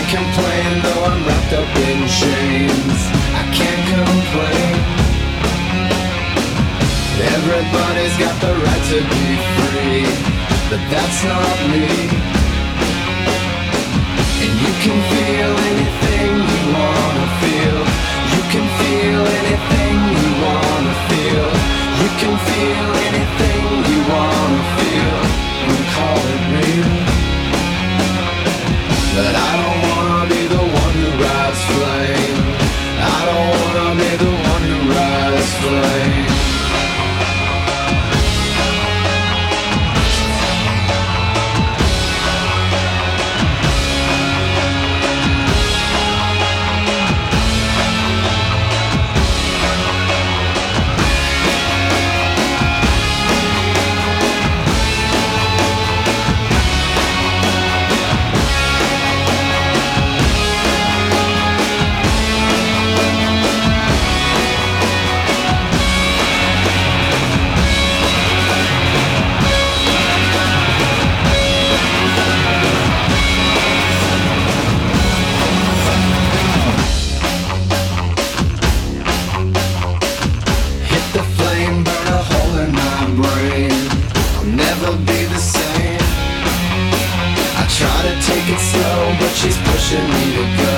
complain, though I'm wrapped up in chains. I can't complain. Everybody's got the right to be free, but that's not me. And you can feel anything you wanna feel. You can feel anything you wanna feel. You can feel anything you wanna feel and call it real. But I don't wanna be the one who rides flame. I don't wanna be the one who rides flame. Try to take it slow, but she's pushing me to go.